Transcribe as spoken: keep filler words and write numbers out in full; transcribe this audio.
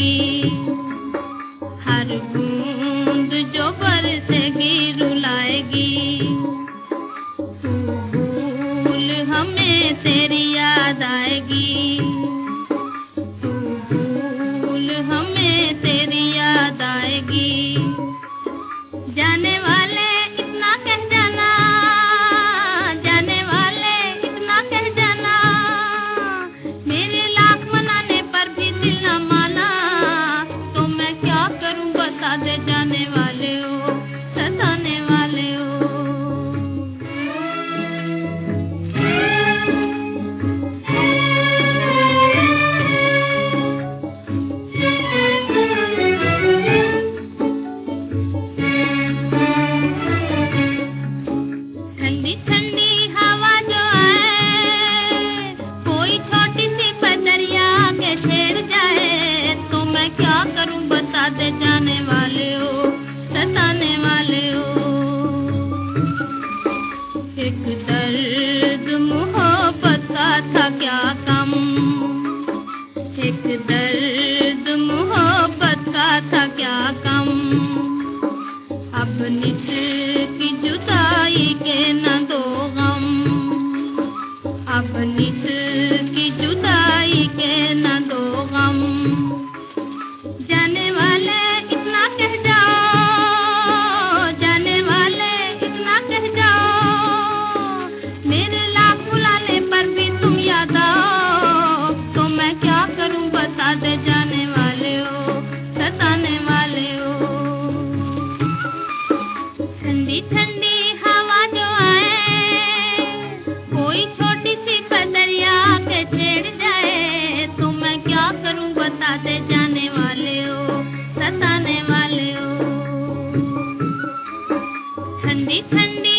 रुलाएगी, हर बूंद जो बरसेगी रुलाएगी। तू भूल हमें तेरी याद आएगी, तू भूल हमें तेरी याद आएगी। जाने वाले इतना कह जाना, जाने वाले इतना कह जाना, मेरे लाख मनाने पर भी दिल न माना। तो मैं क्या करूं बता दे जाने वाले हो, सताने वाले हो। ठंडी ठंडी हवा जो आए, कोई छोटी सी बदरिया के छेड़ जाए। तो मैं क्या करूं बता दे जाने वाले हो, सताने वाले हो। एक दर्द मोहब्बत का था क्या कम, एक दर्द मोहब्बत का था क्या कम। अब नित की जुदाई के न दो गम, अब नित की जुदाई के न दो गम। जाने वाले इतना कह जाओ, जाने वाले इतना कह जाओ, मेरे लाख बुलाने पर भी तुम याद आओ। तो मैं क्या करूं बता दे जाने वाले हो, सताने वाले हो। ठंडी ठंडी हवा जो आए, कोई छोटी सी बदरिया के छेड़ जाए। तो मैं क्या करूं बता दे जाने वाले हो, सताने वाले हो। ठंडी ठंडी